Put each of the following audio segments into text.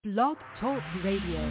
Blog Talk Radio.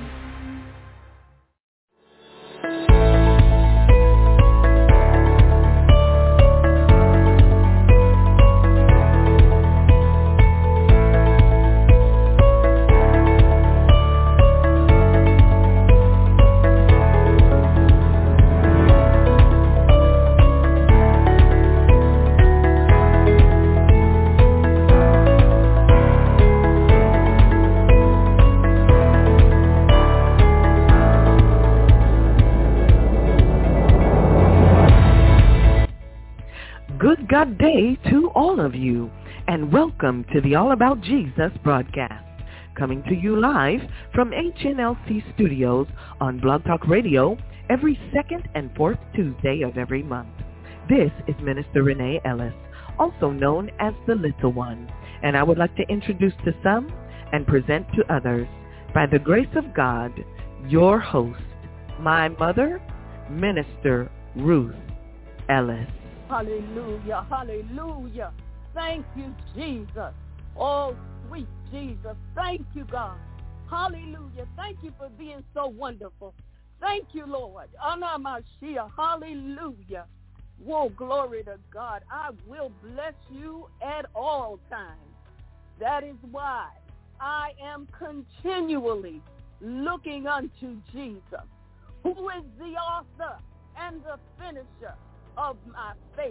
Good day to all of you, and welcome to the All About Jesus broadcast, coming to you live from HNLC Studios on Blog Talk Radio every second and fourth Tuesday of every month. This is Minister Renee Ellis, also known as the Little One, and I would like to introduce to some and present to others, by the grace of God, your host, my mother, Minister Ruth Ellis. Hallelujah, hallelujah. Thank you, Jesus. Oh, sweet Jesus. Thank you, God. Hallelujah. Thank you for being so wonderful. Thank you, Lord. Ana Mashiach. Hallelujah. Whoa, glory to God. I will bless you at all times. That is why I am continually looking unto Jesus, who is the author and the finisher of my faith.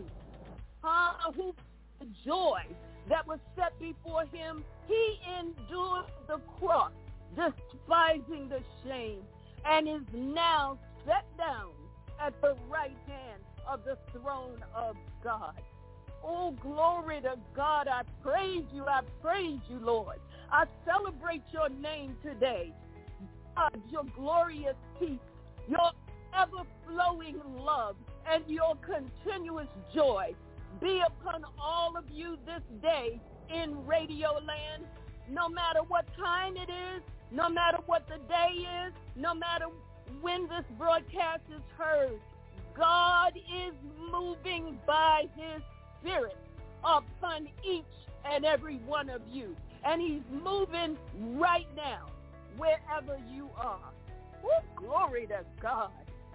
Who the joy that was set before him, he endured the cross, despising the shame, and is now set down at the right hand of the throne of God. Oh, glory to God. I praise you, Lord. I celebrate your name today. God, your glorious peace, your ever-flowing love, and your continuous joy be upon all of you this day in Radio Land, no matter what time it is, no matter what the day is, no matter when this broadcast is heard. God is moving by his Spirit upon each and every one of you, and he's moving right now wherever you are. Oh, glory to God.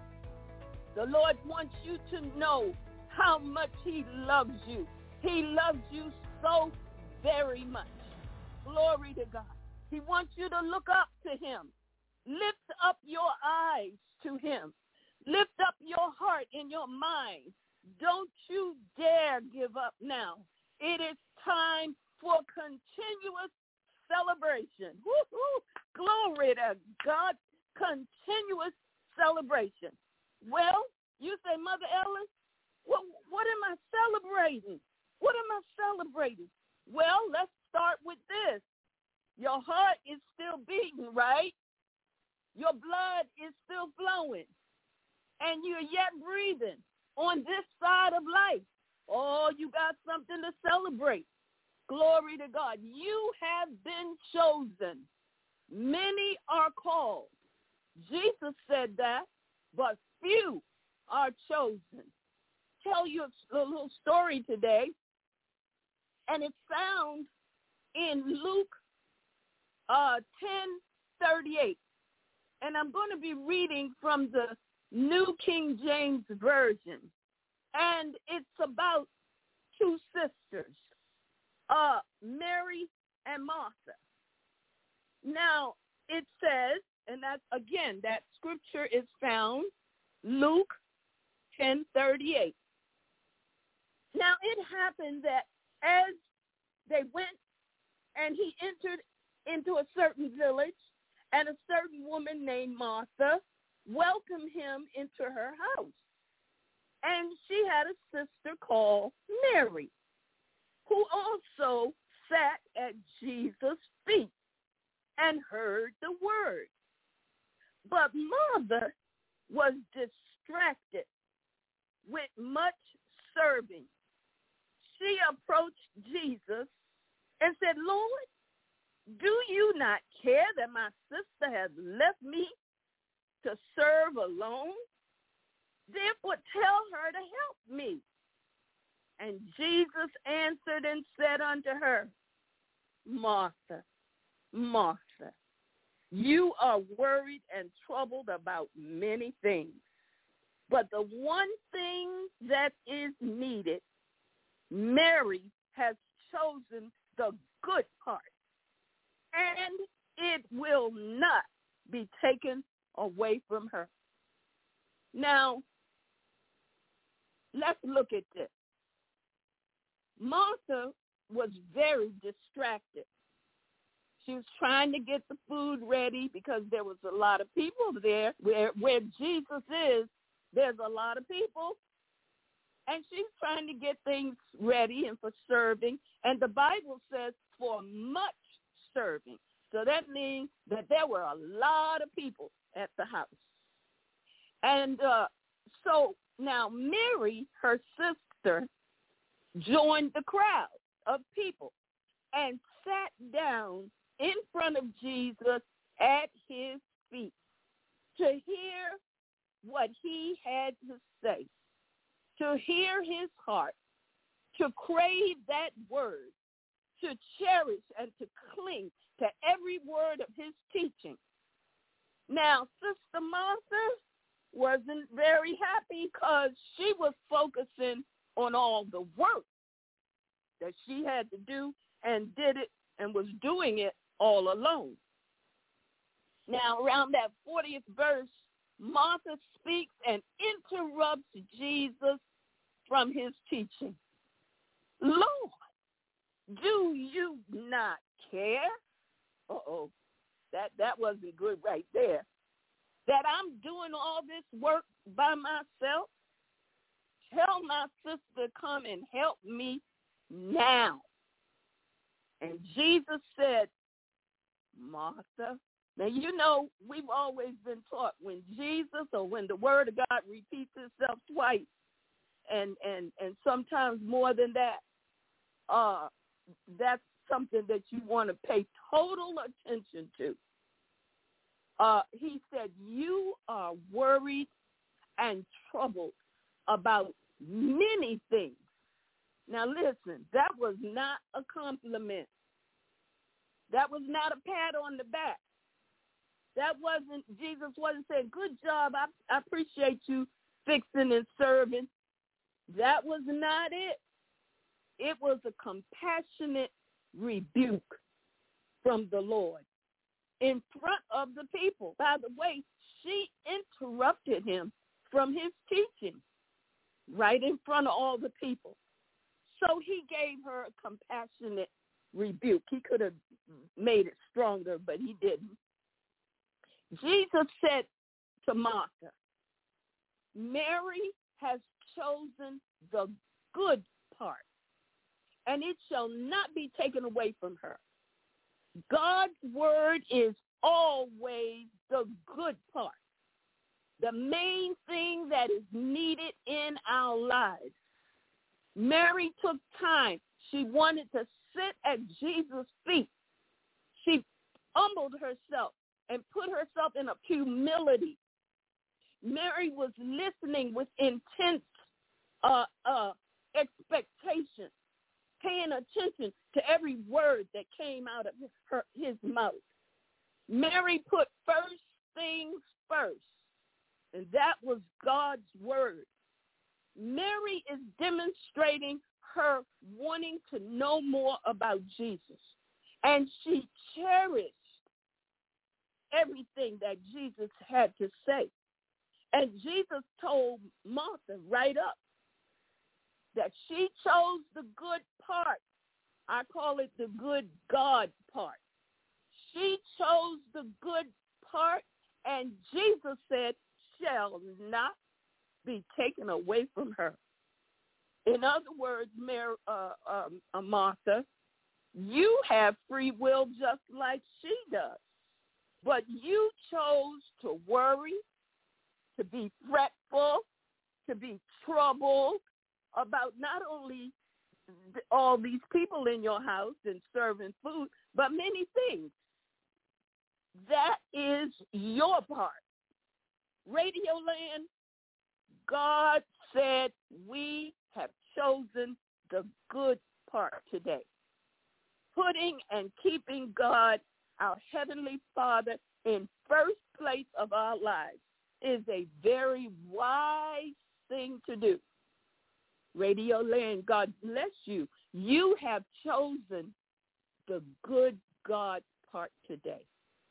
The Lord wants you to know how much he loves you. He loves you so very much. Glory to God. He wants you to look up to him. Lift up your eyes to him. Lift up your heart and your mind. Don't you dare give up now. It is time for continuous celebration. Woo-hoo. Glory to God. Continuous celebration. Well, you say, Mother Ellis, what am I celebrating? What am I celebrating? Well, let's start with this. Your heart is still beating, right? Your blood is still flowing. And you're yet breathing on this side of life. Oh, you got something to celebrate. Glory to God. You have been chosen. Many are called. Jesus said that, but few are chosen. Tell you a little story today, and it's found in Luke 10:38, and I'm going to be reading from the New King James Version, and it's about two sisters, Mary and Martha. Now, it says, and that, again, that scripture is found Luke 10:38. Now it happened that as they went and he entered into a certain village, and a certain woman named Martha welcomed him into her house. And she had a sister called Mary, who also sat at Jesus' feet and heard the word. But Martha was distracted with much serving. She approached Jesus and said, Lord, do you not care that my sister has left me to serve alone? Therefore tell her to help me. And Jesus answered and said unto her, Martha, Martha, You are worried and troubled about many things. But the one thing that is needed, Mary has chosen the good part, and it will not be taken away from her. Now, let's look at this. Martha was very distracted. She was trying to get the food ready because there was a lot of people there. Where Jesus is, there's a lot of people. And she's trying to get things ready and for serving. And the Bible says for much serving. So that means that there were a lot of people at the house. And so now Mary, her sister, joined the crowd of people and sat down in front of Jesus at his feet to hear what he had to say, to hear his heart, to crave that word, to cherish and to cling to every word of his teaching. Now, Sister Martha wasn't very happy because she was focusing on all the work that she had to do and did it and was doing it all alone. Now, around that 40th verse, Martha speaks and interrupts Jesus from his teaching. Lord, do you not care? That wasn't good right there. That I'm doing all this work by myself? Tell my sister to come and help me now. And Jesus said, Martha. Now, you know, we've always been taught when Jesus or when the word of God repeats itself twice and sometimes more than that, that's something that you want to pay total attention to. He said, you are worried and troubled about many things. Now, listen, that was not a compliment. That was not a pat on the back. Jesus wasn't saying, good job, I appreciate you fixing and serving. That was not it. It was a compassionate rebuke from the Lord in front of the people. By the way, she interrupted him from his teaching right in front of all the people. So he gave her a compassionate rebuke. He could have made it stronger, but he didn't. Jesus said to Martha, Mary has chosen the good part, and it shall not be taken away from her. God's word is always the good part, the main thing that is needed in our lives. Mary took time. She wanted to sit at Jesus' feet. She humbled herself and put herself in a humility. Mary was listening with intense expectation, paying attention to every word that came out of his mouth. Mary put first things first, and that was God's word. Mary is demonstrating her wanting to know more about Jesus, and she cherished everything that Jesus had to say. And Jesus told Martha right up that she chose the good part. I call it the good God part. She chose the good part, and Jesus said, shall not be taken away from her. In other words, Martha, you have free will just like she does. But you chose to worry, to be fretful, to be troubled about not only all these people in your house and serving food, but many things. That is your part. Radio Land, God said we have chosen the good part today. Putting and keeping God our Heavenly Father in first place of our lives is a very wise thing to do. Radio Land, God bless you. You have chosen the good God part today.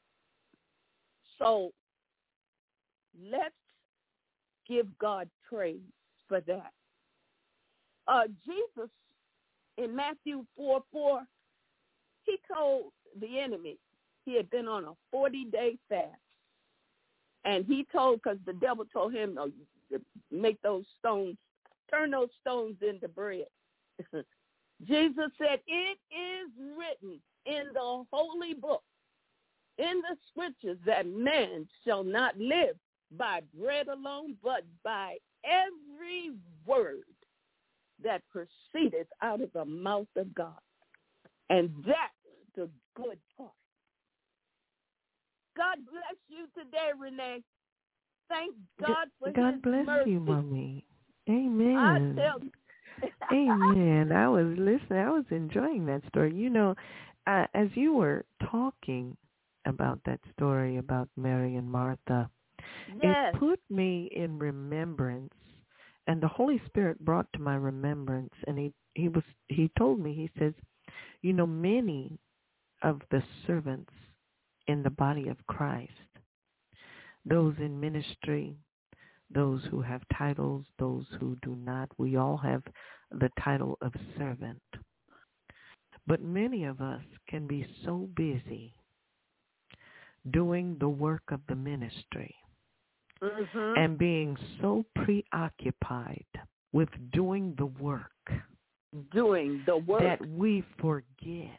So let's give God praise for that. Jesus, in Matthew 4:4, he told the enemy he had been on a 40-day fast. And he told, because the devil told him, no, make those stones, turn those stones into bread. Jesus said, it is written in the holy book, in the scriptures, that man shall not live by bread alone, but by every word that proceedeth out of the mouth of God. And that's the good part. God bless you today, Renee. Thank God for God his bless mercy. you, Mommy. Amen. I tell you. Amen. I was listening. I was enjoying that story. You know, as you were talking about that story about Mary and Martha, Yes. it put me in remembrance, and the Holy Spirit brought to my remembrance, and he told me, he says, you know, many of the servants in the body of Christ, those in ministry, those who have titles, those who do not, we all have the title of servant. But many of us can be so busy doing the work of the ministry and being so preoccupied with doing the work that we forget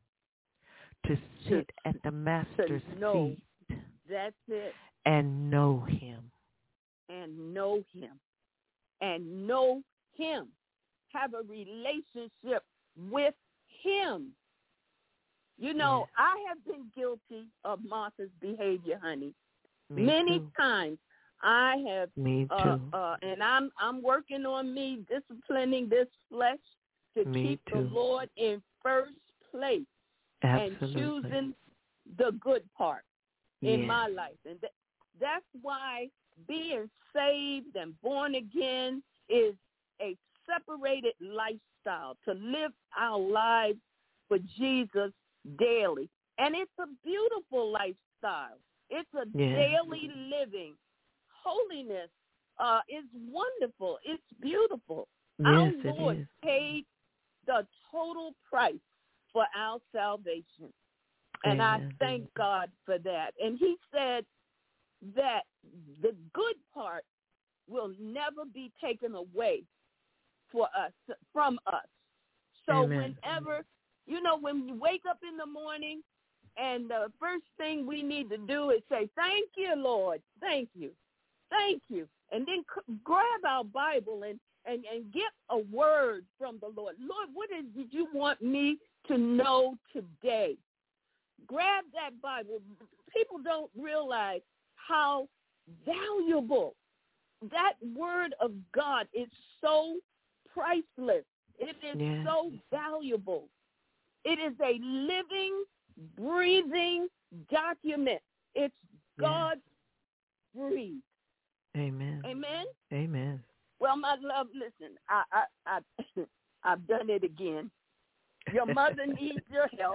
to sit at the Master's feet. That's it. And know him. And know him. And know him. Have a relationship with him. You know, yes. I have been guilty of Martha's behavior, honey. Many times I have. Me too. And I'm working on me disciplining this flesh to keep the Lord in first place. Absolutely. And choosing the good part in my life. And that's why being saved and born again is a separated lifestyle, to live our lives for Jesus daily. And it's a beautiful lifestyle. It's a daily living. Holiness is wonderful. It's beautiful. Yes, our Lord paid the total price for our salvation. And I thank God for that. And he said that the good part will never be taken away from us. So whenever, you know, when we wake up in the morning, and the first thing we need to do is say, thank you, Lord. Thank you. Thank you. And then grab our Bible and get a word from the Lord. Lord, what did you want me to know today? Grab that Bible. People don't realize how valuable that word of God is. So priceless. It is so valuable. It is a living, breathing document. It's God breathed. Amen. Amen. Amen. Well, my love, listen, I've done it again. Your mother needs your help.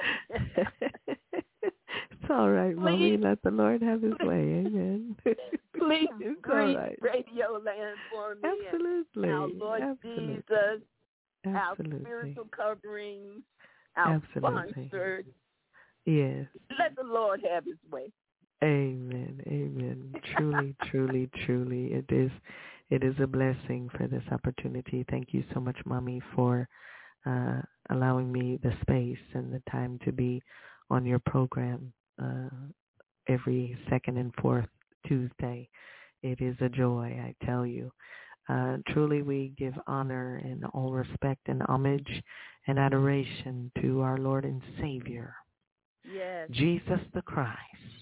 It's all right, Mommy. Let the Lord have his way. Amen. Please greet right. Radio Land for me. Absolutely. Our Lord Jesus, our spiritual coverings, our sponsors. Yes. Let the Lord have his way. Amen. Amen. Truly, truly, truly. It is a blessing for this opportunity. Thank you so much, Mommy, for allowing me the space and the time to be on your program every second and fourth Tuesday. It is a joy, I tell you. Truly, we give honor and all respect and homage and adoration to our Lord and Savior, Jesus the Christ,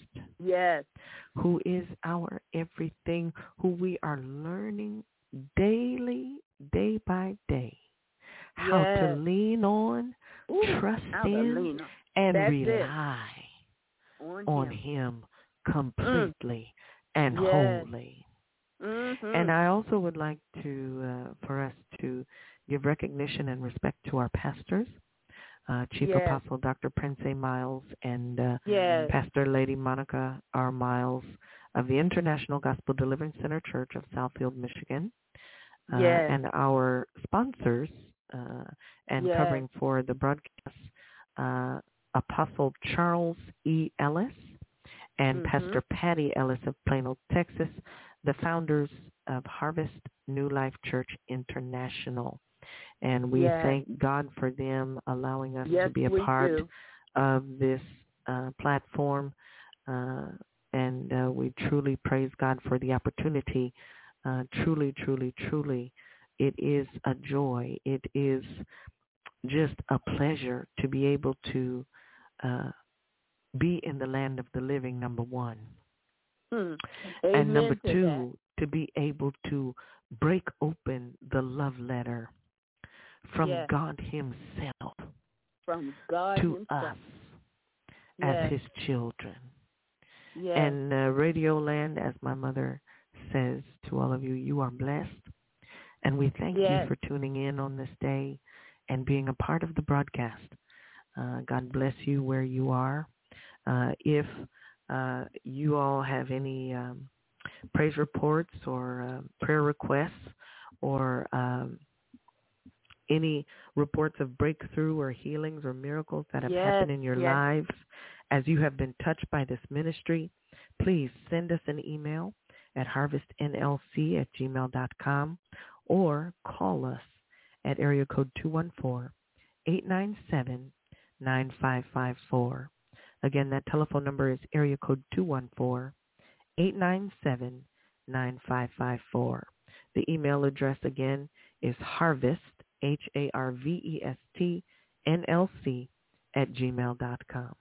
who is our everything, who we are learning daily, day by day, how to lean on, trust in, and rely on him completely and wholly. Mm-hmm. And I also would like to, for us to give recognition and respect to our pastors, Chief Apostle Dr. Prince A. Miles and Pastor Lady Monica R. Miles of the International Gospel Deliverance Center Church of Southfield, Michigan, and our sponsors and covering for the broadcast, Apostle Charles E. Ellis and Pastor Patty Ellis of Plano, Texas, the founders of Harvest New Life Church International. And we thank God for them allowing us to be a part of this platform. And we truly praise God for the opportunity. Truly, truly, truly, it is a joy. It is just a pleasure to be able to be in the land of the living, number one. And number two, to be able to break open the love letter from God himself to us as his children. And Radio Land, as my mother says to all of you, you are blessed. And we thank you for tuning in on this day and being a part of the broadcast. God bless you where you are. If you all have any praise reports or prayer requests or any reports of breakthrough or healings or miracles that have happened in your lives as you have been touched by this ministry, please send us an email at harvestnlc@gmail.com or call us at area code 214-897-9554. Again, that telephone number is area code 214-897-9554. The email address again is harvest, HARVEST, NLC @gmail.com.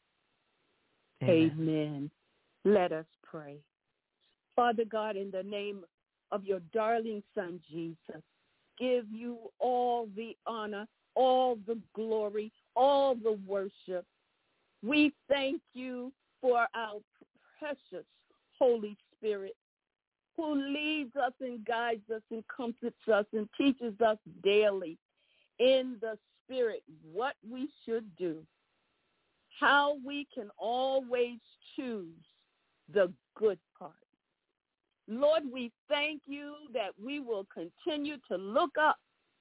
Amen. Let us pray. Father God, in the name of your darling Son, Jesus, give you all the honor, all the glory, all the worship. We thank you for our precious Holy Spirit who leads us and guides us and comforts us and teaches us daily in the Spirit what we should do, how we can always choose the good part. Lord, we thank you that we will continue to look up.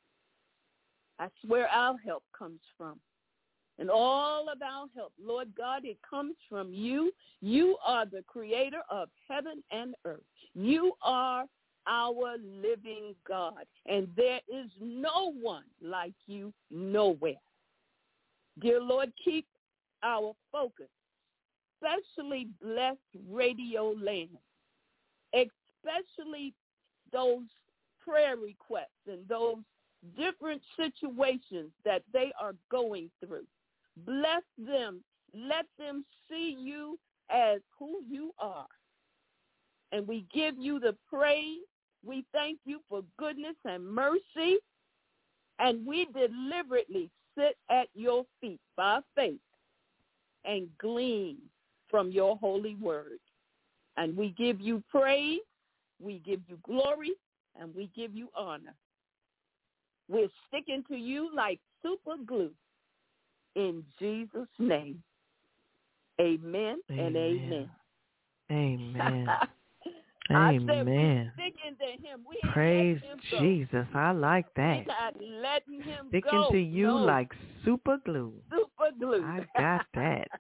That's where our help comes from. And all of our help, Lord God, it comes from you. You are the creator of heaven and earth. You are our living God. And there is no one like you nowhere. Dear Lord, keep our focus, especially bless Radio Land, especially those prayer requests and those different situations that they are going through. Bless them. Let them see you as who you are. And we give you the praise. We thank you for goodness and mercy. And we deliberately sit at your feet by faith and glean from your holy word. And we give you praise, we give you glory, and we give you honor. We're sticking to you like super glue. In Jesus' name, amen and amen. Amen. I said we're sticking to him. We ain't Praise letting him go. Jesus. I like that. We're not letting him sticking go. to you like super glue. Super glue. I got that.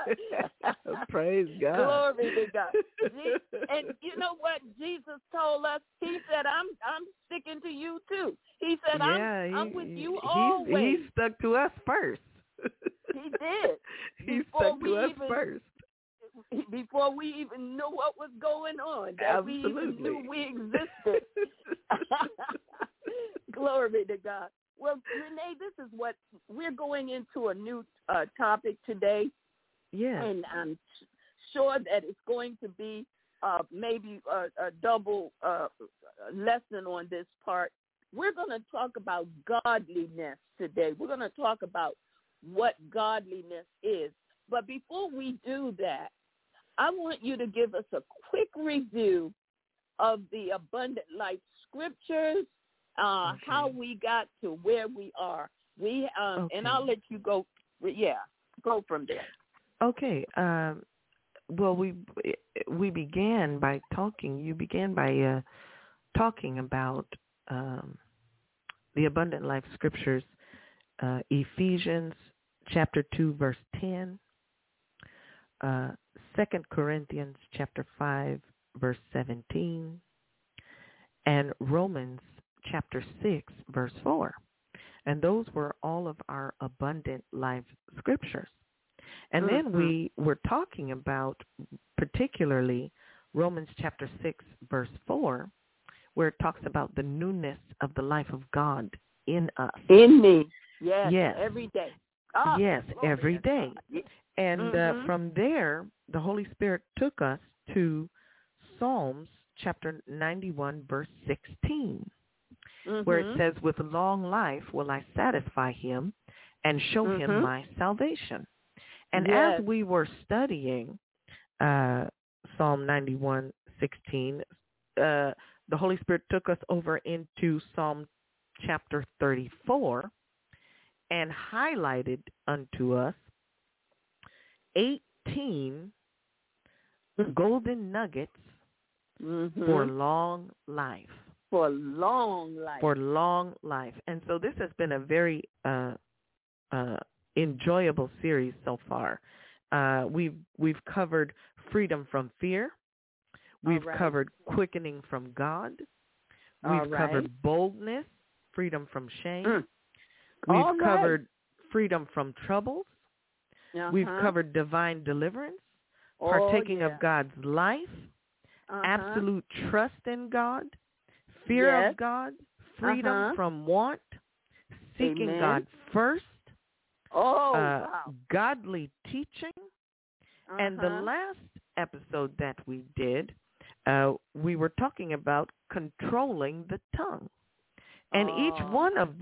Praise God. Glory to God. And you know what Jesus told us? He said, I'm sticking to you too. He said, I'm with you always. He stuck to us first. He did. He stuck to us first. Before we even knew what was going on, that Absolutely. we even knew we existed. Glory to God. Well, Renee, this is what we're going into a new topic today. Yeah. And I'm sure that it's going to be maybe a double lesson on this part. We're going to talk about godliness today. We're going to talk about what godliness is. But before we do that, I want you to give us a quick review of the Abundant Life Scriptures, how we got to where we are. And I'll let you go. Yeah, go from there. Okay. Well, we began by talking. You began by talking about the Abundant Life Scriptures, Ephesians chapter 2, verse 10, 2 Corinthians chapter 5, verse 17, and Romans chapter 6, verse 4. And those were all of our Abundant Life Scriptures. And then we were talking about particularly Romans chapter 6, verse 4, where it talks about the newness of the life of God in us. In me. Yes. Every day. Yes, every day. And from there, the Holy Spirit took us to Psalms chapter 91, verse 16, where it says, with long life will I satisfy him and show him my salvation. And as we were studying Psalm 91, 16, the Holy Spirit took us over into Psalm chapter 34 and highlighted unto us 18 golden nuggets for long life. For long life. For long life. And so this has been a very enjoyable series so far. We've covered freedom from fear. We've covered quickening from God. We've covered boldness, freedom from shame. We've covered freedom from troubles. We've covered divine deliverance, partaking of God's life, absolute trust in God, fear of God, freedom from want, seeking God first, godly teaching. And the last episode that we did, we were talking about controlling the tongue. And each one of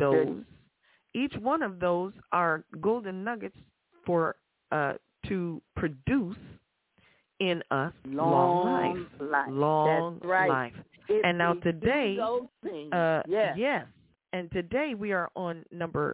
those are golden nuggets for to produce in us long life. Long life. And now today, yes. And today we are on number.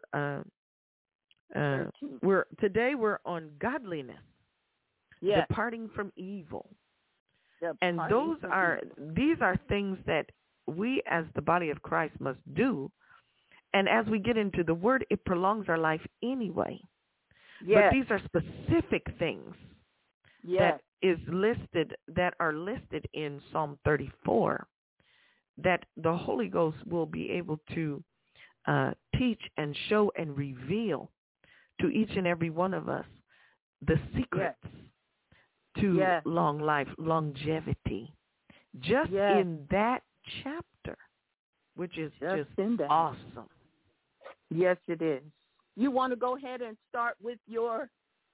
We're on godliness, departing from evil. And these are things that we as the body of Christ must do. And as we get into the Word, it prolongs our life anyway. But these are specific things that are listed in Psalm 34 that the Holy Ghost will be able to teach and show and reveal to each and every one of us the secrets to long life, longevity, just in that chapter, which is just awesome. Yes, it is. You want to go ahead and start with your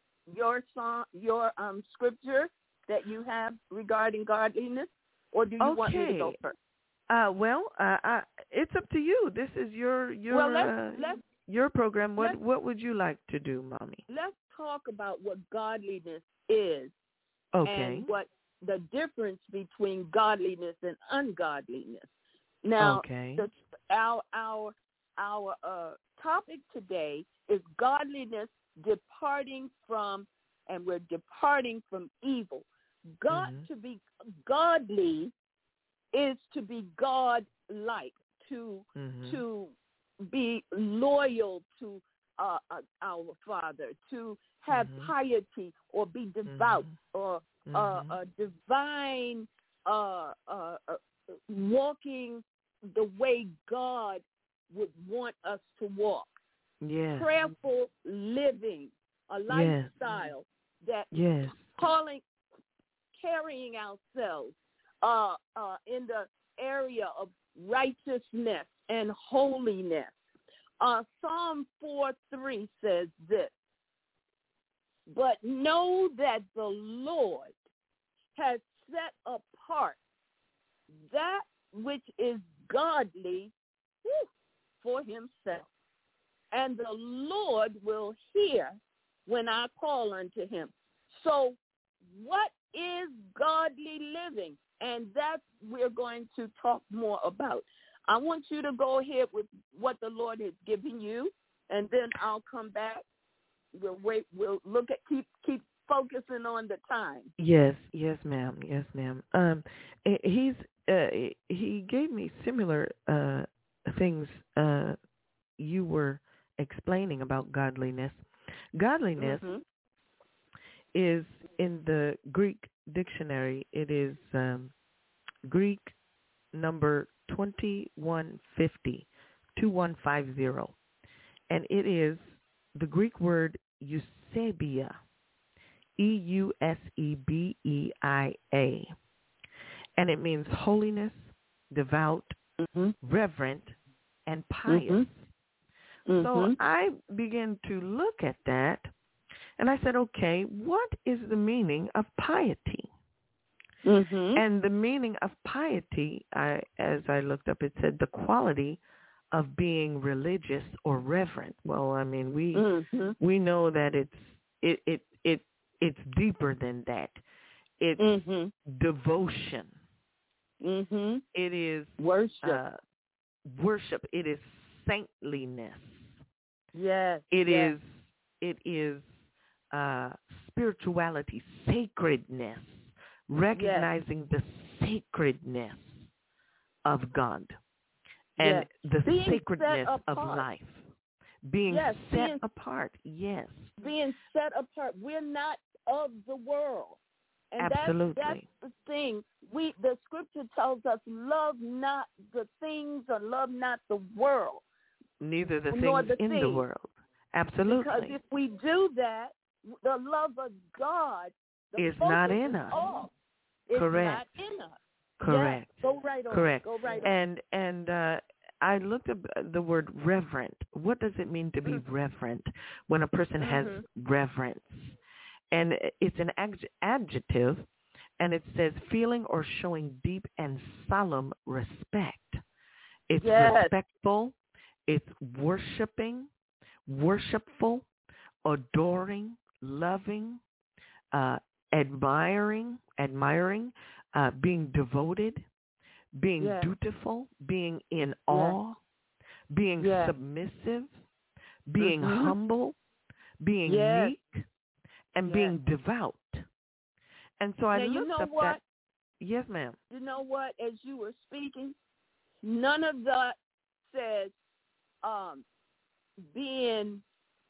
scripture that you have regarding godliness, or do you want me to go first? It's up to you. This is your program. What would you like to do, Mommy? Let's talk about what godliness is, and what the difference between godliness and ungodliness. Now, our topic today is godliness departing from, and we're departing from evil. To be godly is to be God-like, to be loyal to our Father, to have piety or be devout or a divine walking the way God would want us to walk. Prayerful living, a lifestyle that carrying ourselves in the area of righteousness and holiness. Psalm 4:3 says this: but know that the Lord has set apart that which is godly for himself, and the Lord will hear when I call unto him. So what is godly living? And that's we're going to talk more about. I want you to go ahead with what the Lord has given you, and then I'll come back. We'll wait. We'll look at keep focusing on the time. Yes, ma'am. Yes, ma'am. He gave me similar things you were explaining about godliness. Godliness is in the Greek dictionary. It is Greek number 2150, 2150, and it is the Greek word eusebia, Eusebia, and it means holiness, devout, reverent, and pious. So I began to look at that, and I said, okay, what is the meaning of piety? And the meaning of piety, as I looked up, it said the quality of being religious or reverent. Well, I mean, we know that it's deeper than that. It's devotion. It is worship. It is saintliness. Yes. It is spirituality, sacredness, recognizing the sacredness of God and the being sacredness of life. Being set apart, Being set apart. We're not of the world. And absolutely. That's the thing. The scripture tells us, love not the things or love not the world. Neither the things in the world. Absolutely. Because if we do that, the love of God is not in us. It's Correct. not in us. Correct. Yes, go right on. Correct. Go right on. And I looked at the word reverent. What does it mean to be reverent when a person has reverence? And it's an adjective, and it says feeling or showing deep and solemn respect. It's respectful. It's worshipful, adoring, loving, admiring, being devoted, being dutiful, being in awe, being submissive, being humble, being meek, and being devout. And so I looked up that. Yes, ma'am. You know what? As you were speaking, none of that says being,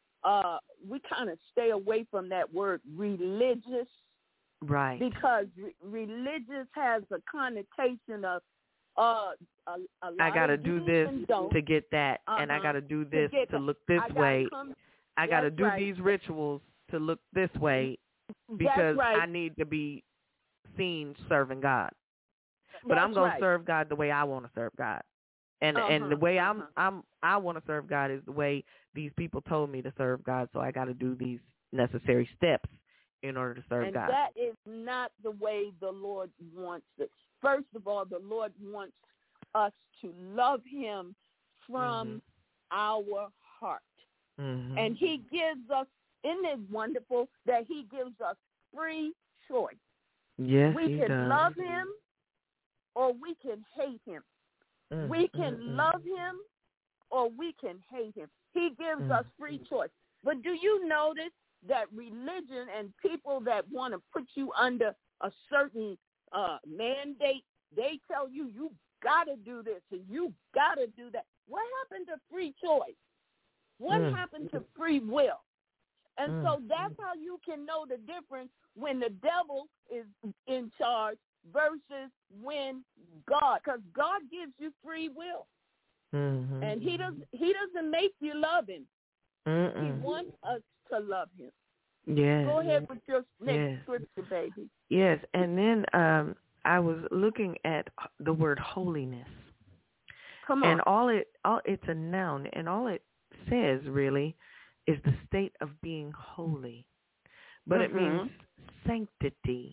we kind of stay away from that word religious. Right. Because religious has a connotation of a I got to do this to get that, and I got to do this to look this way. I got to do these rituals to look this way because I need to be seen serving God. But I'm going to serve God the way I want to serve God. And the way I want to serve God is the way these people told me to serve God, so I got to do these necessary steps in order to serve God. And that is not the way the Lord wants it. First of all, the Lord wants us to love him from our heart. And he gives us, isn't it wonderful that he gives us free choice? Yes, we can love him or we can hate him. We can love him or we can hate him. He gives us free choice. But do you notice that religion and people that want to put you under a certain mandate, they tell you, you got to do this and you got to do that. What happened to free choice? What happened to free will? And so that's how you can know the difference when the devil is in charge versus when God, because God gives you free will. And he doesn't make you love him. He wants us to love him. Yes. Go ahead with your next scripture, baby. Yes, and then I was looking at the word holiness. Come on. And it's a noun, and all it says really is the state of being holy. But it means sanctity,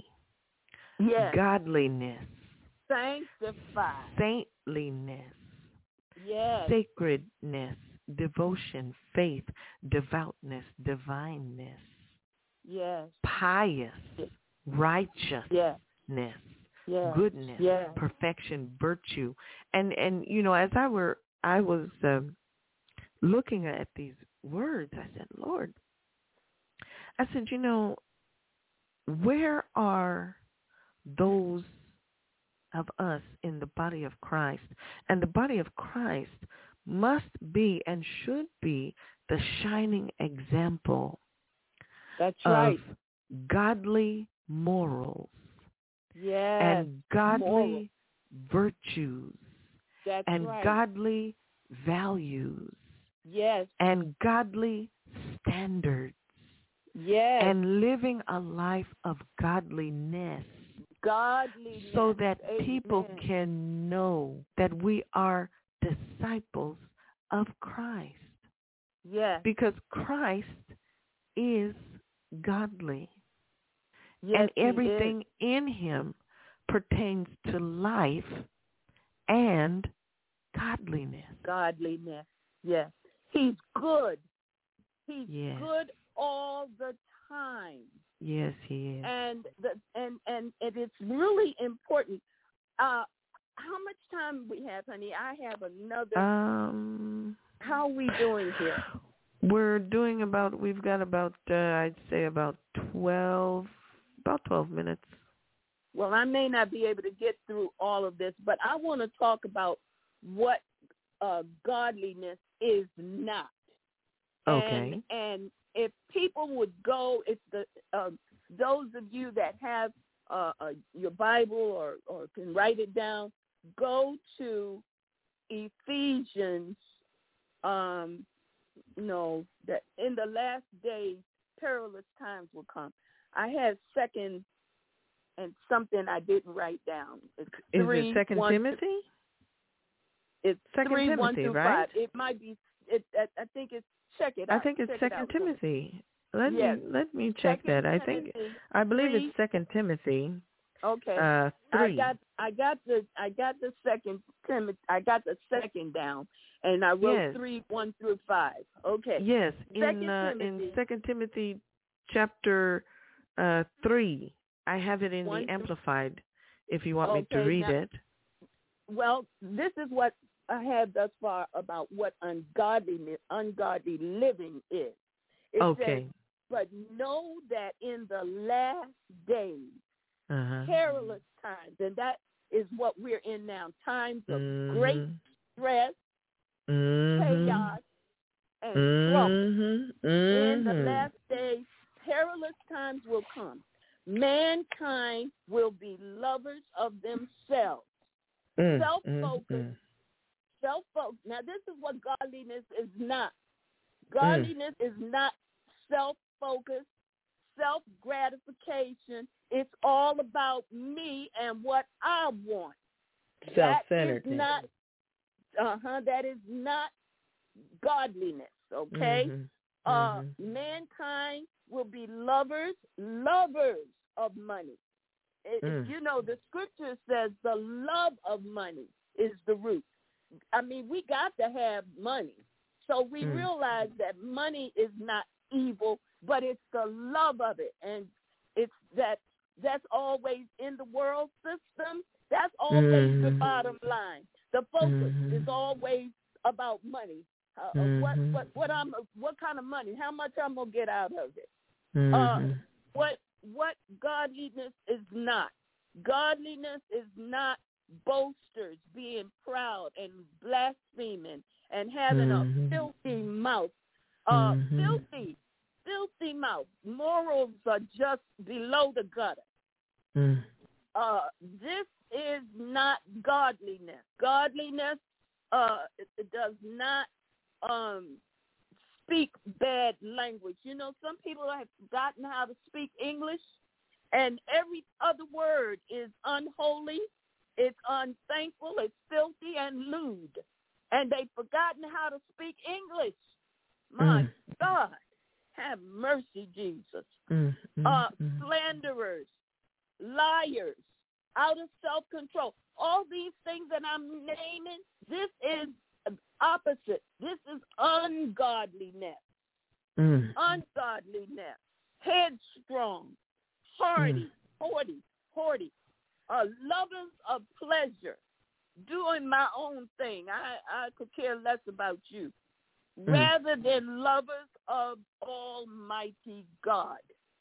godliness, sanctified, saintliness, sacredness, devotion, faith, devoutness, divineness. Yes. pious, righteousness, Yes. Yes. goodness, Yes. perfection, virtue. And as I was looking at these words, I said, Lord, I said, where are those of us in the body of Christ? And the body of Christ must be and should be the shining example That's of right. godly morals Yes. and godly Moral. virtues That's and right. godly values Yes. and godly standards Yes. and living a life of godliness Godliness. so that people Amen. can know that we are disciples of Christ. Yes. Because Christ is godly. Yes, And he is. everything in him pertains to life and godliness. Godliness. Yes. He's good. He's Yes. good all the time. Yes, he is. And it is really important. How much time we have, honey? I have another. How are we doing here? We've got about I'd say about 12 minutes. Well, I may not be able to get through all of this, but I want to talk about what godliness is not. Okay. And if people would go, if those of you that have your Bible or can write it down, go to Ephesians. That in the last days, perilous times will come. I had second and something I didn't write down. Is it 2 Timothy? It's 2 3, 1 Timothy, through right? 5. It might be. I think it's. Check it I out. think it's Check 2 it out. Timothy. Let me check 2 that. Timothy I believe 3. it's 2 Timothy. Okay. 3. I got the second Timothy. I got the second down, and I wrote 3, 1 through 5. Okay. Yes, in 2 Timothy chapter 3. I have it in the Amplified. If you want me to read it. Well, this is what I have thus far about what ungodly living is. It says, but know that in the last days, perilous times, and that is what we're in now, times of great stress, chaos, and trouble. In the last days, perilous times will come. Mankind will be lovers of themselves, self-focused. Now, this is what godliness is not. Godliness is not self-focused, self-gratification. It's all about me and what I want. Self-centeredness. That is not godliness, okay? Mankind will be lovers of money. The scripture says the love of money is the root. I mean, we got to have money. So we realize that money is not evil, but it's the love of it. And it's that's always in the world system. That's always the bottom line. The focus is always about money. What kind of money? How much I'm gonna get out of it? What godliness is not? Godliness is not boasters, being proud and blaspheming and having a filthy mouth. Filthy mouth. Morals are just below the gutter. This is not godliness. Godliness it does not speak bad language. Some people have forgotten how to speak English, and every other word is unholy, it's unthankful, it's filthy and lewd. And they've forgotten how to speak English. My God, have mercy, Jesus. Slanderers, liars, out of self-control. All these things that I'm naming, this is opposite. This is ungodliness. Ungodliness. headstrong, hardy, haughty, lovers of pleasure, doing my own thing. I could care less about you, rather than lovers of Almighty God.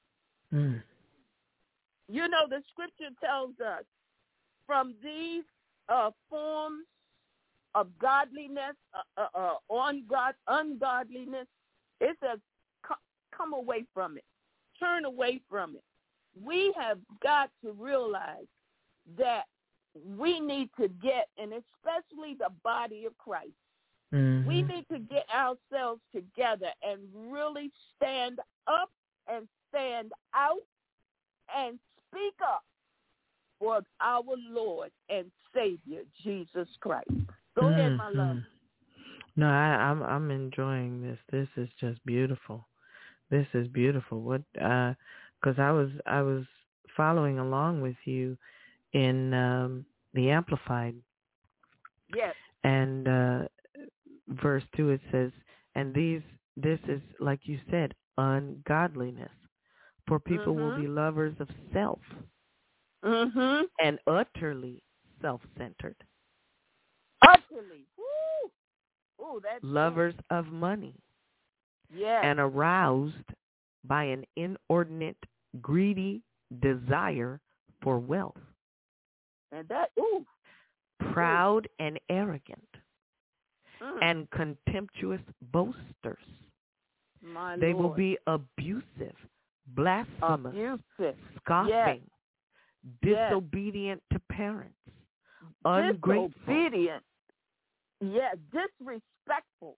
You know, the scripture tells us from these forms of godliness, ungodliness, it says, come away from it. Turn away from it. We have got to realize that we need to get, and especially the body of Christ, we need to get ourselves together and really stand up and stand out and speak up for our Lord and Savior, Jesus Christ. Go ahead, my love. No, I'm enjoying this. This is just beautiful. This is beautiful. What? Because I was following along with you in the Amplified. Yes. And verse 2 it says, and this is, like you said, ungodliness. For people will be lovers of self and utterly self-centered. Utterly. Woo. Ooh, that's lovers of money. Yes. And aroused by an inordinate, greedy desire for wealth. And that, proud and arrogant. And contemptuous boasters. They will be abusive, blasphemous, scoffing, disobedient to parents, ungrateful. Disobedient. Yeah, disrespectful.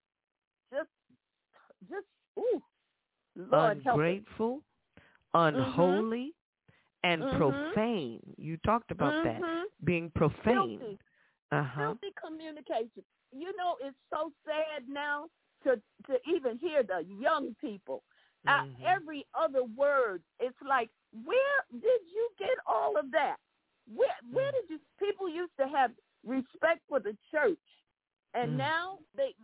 Just, Lord, ungrateful, unholy, and profane. You talked about that, being profane. Filthy communication. You know, it's so sad now to even hear the young people. Every other word, it's like, where did you get all of that? Where did you? People used to have respect for the church, and now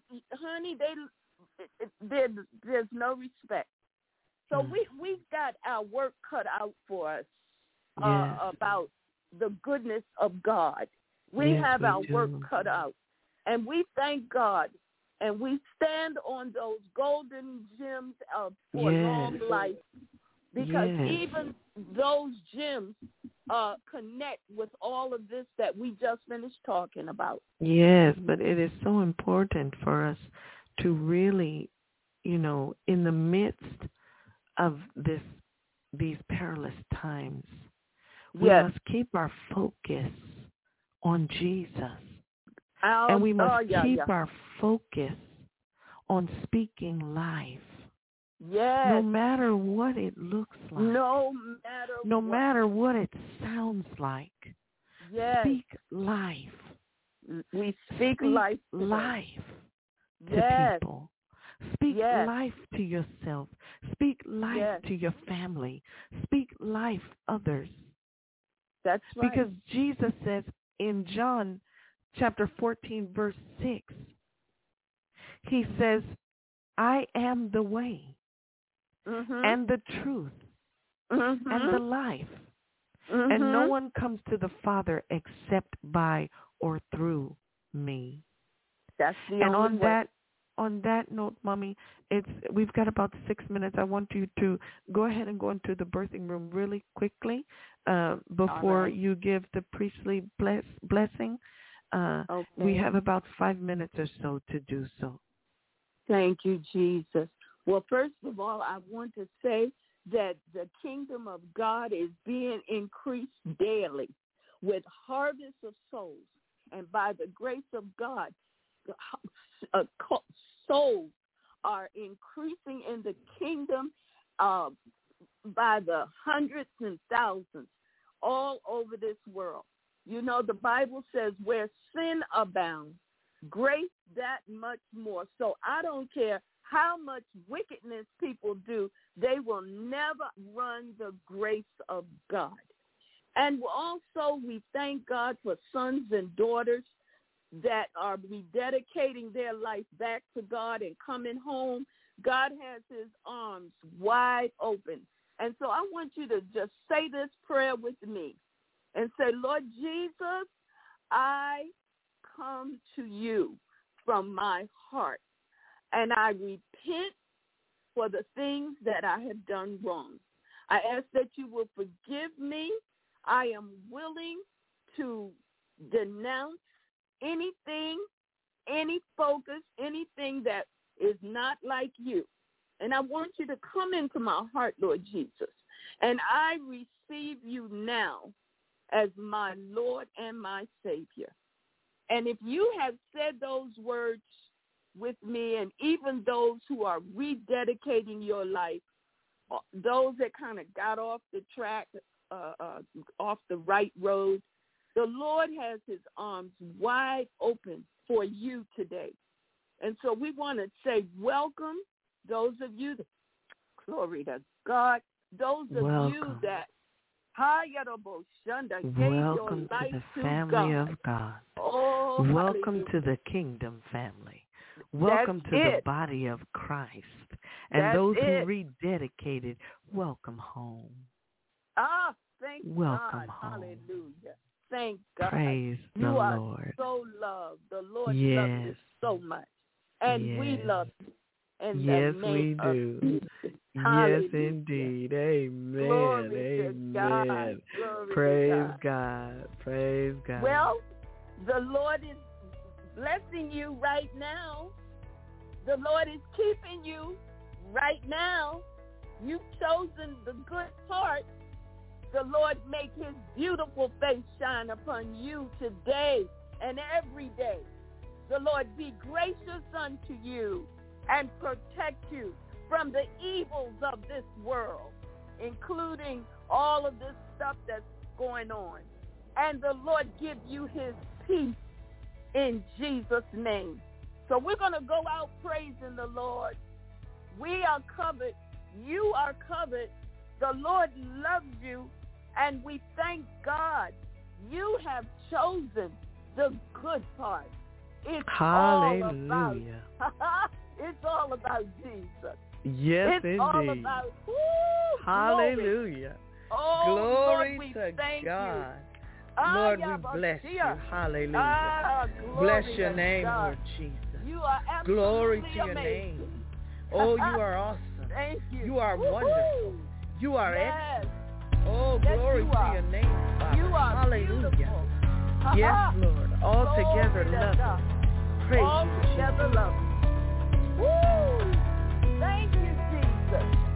there's no respect. So we've got our work cut out for us about the goodness of God. We have our work cut out, and we thank God, and we stand on those golden gems for long life, because even those gems connect with all of this that we just finished talking about. Yes, but it is so important for us to really, in the midst of these perilous times, we must keep our focus on Jesus. And we must keep our focus on speaking life. Yes. No matter what it looks like. No matter what it sounds like. Yes. Speak life. We speak life. To people. Speak life to yourself. Speak life to your family. Speak life others. That's right. Because Jesus says in John chapter 14, verse 6, he says, I am the way and the truth and the life. And no one comes to the Father except by or through me. That's the only way. On that note, Mommy, we've got about 6 minutes. I want you to go ahead and go into the birthing room really quickly before you give the priestly blessing. We have about 5 minutes or so to do so. Thank you, Jesus. Well, first of all, I want to say that the kingdom of God is being increased daily with harvest of souls. And by the grace of God, souls are increasing in the kingdom by the hundreds and thousands all over this world. You know, the Bible says where sin abounds, grace that much more. So I don't care how much wickedness people do, they will never run the grace of God. And also we thank God for sons and daughters that are rededicating their life back to God and coming home God has his arms wide open. And so I want you to just say this prayer with me and say, Lord Jesus, I come to you from my heart, and I repent for the things that I have done wrong. I ask that you will forgive me. I am willing to denounce anything, any focus, anything that is not like you. And I want you to come into my heart, Lord Jesus. And I receive you now as my Lord and my Savior. And if you have said those words with me, and even those who are rededicating your life, those that kind of got off the track, off the right road, the Lord has his arms wide open for you today. And so we want to say welcome, those of you, glory to God, those of you that welcome to the family of God. Oh, welcome to the kingdom family. Welcome to the body of Christ. And those who rededicated, welcome home. Thank welcome God. Home. Hallelujah. Thank God. Praise you the are Lord. So loved. The Lord yes. loves you so much. And yes. we love you. In yes, the name we do. Yes, indeed. Amen. Glory Amen. to God. Glory Praise to God. God. Praise God. Well, the Lord is blessing you right now. The Lord is keeping you right now. You've chosen the good part. The Lord make his beautiful face shine upon you today and every day. The Lord be gracious unto you and protect you from the evils of this world, including all of this stuff that's going on. And the Lord give you his peace in Jesus' name. So we're going to go out praising the Lord. We are covered. You are covered. The Lord loves you, and we thank God. You have chosen the good part. It's Hallelujah. It's all about Jesus. Yes, it's indeed. All about, hallelujah. Glory Lord, to God. You. Lord, we bless you. Hallelujah. Bless your name, God. Lord Jesus. You are absolutely glory to your amazing. name. Oh, you are awesome. Thank you. You are wonderful. You are excellent. Oh, yes, glory to your name, Father. You are hallelujah. Beautiful. Yes, Lord. All together lovely. Praise all you, together Jesus. lovely. Woo! Thank you, Jesus.